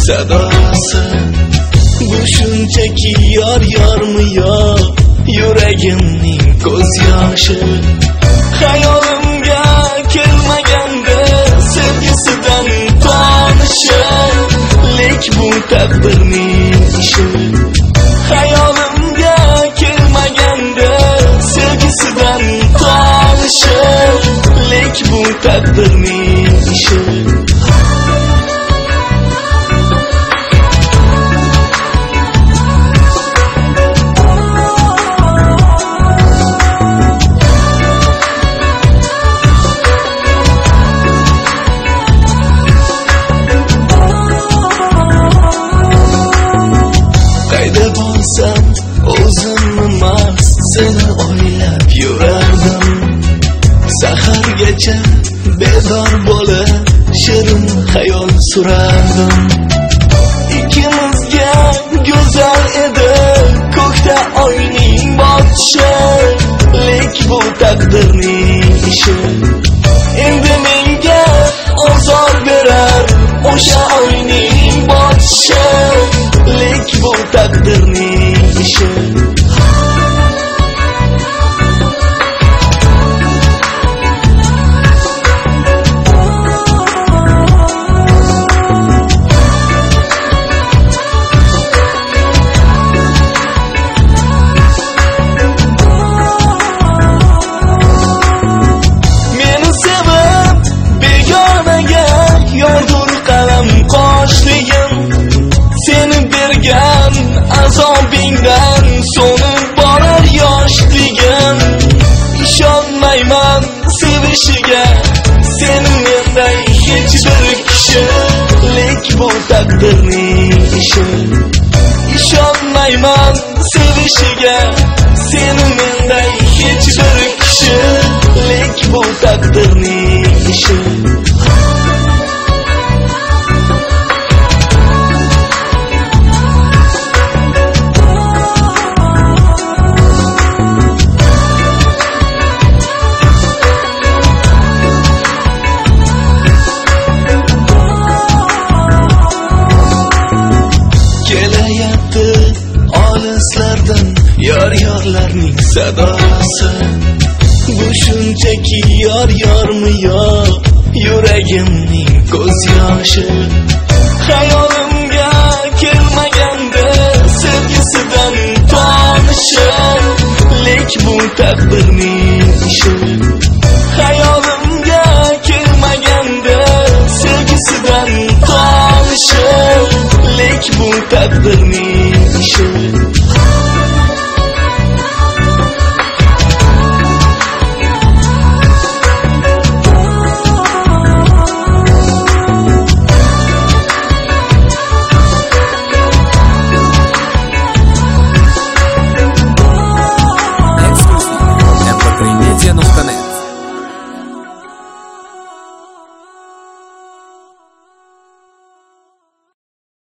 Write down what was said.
sadosi. Bu shunchaki yormi yo yuragimning ko'z yoshi. Hayolimga kelmaganda sevgisidan tanishib, lek bu taqdirning ishi. Hayolimga kelmaganda sevgisidan tanishib, lek bu taqdirning ishi. O'zimni seni o'ylab yurardim. Sahargacha bedor bo'lib shirin xayol surardim. Ikkimizga go'zal edi ko'kda oyning botishi, lek bu taqdirning ishi. Endi menga ozor berar o'sha oyning botishi, lek bu taqdirning ishi. Meni sevib begonaga yordur qalam qoshligim. Seni bergan azobingdan so'nib borar yoshligim. Ishonmayman sevishiga seni menday hech bir kishi, lek bu taqdirning ishi. Ishonmayman sevishiga seni menday hech bir kishi, lek bu taqdirning ishi. Olislardan yor-yorlarning sadosi. Bu shunchaki yormi yo yuragimning ko'z yoshi. Hayolimga kelmaganda sevgisidan tanishib, lek bu taqdirning ishi. Hayolimga kelmaganda sevgisidan tanishib, lek bu taqdirning